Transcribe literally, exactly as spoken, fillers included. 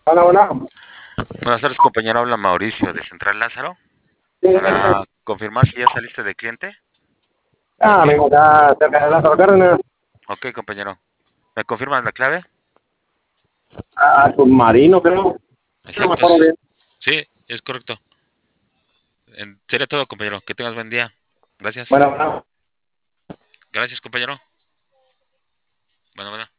Hola, hola. Buenas tardes, compañero. Habla Mauricio de Central Lázaro. Sí, Para confirmar si ya saliste de cliente. ah, vengo acá cerca de Lázaro Cárdenas, Ok, compañero. ¿Me confirmas la clave? a Submarino, creo. No me Exacto, acuerdo sí. bien. Sí, es correcto. En- Sería todo, compañero. Que tengas buen día. Gracias. Bueno, bueno. Gracias, compañero. Bueno, bueno.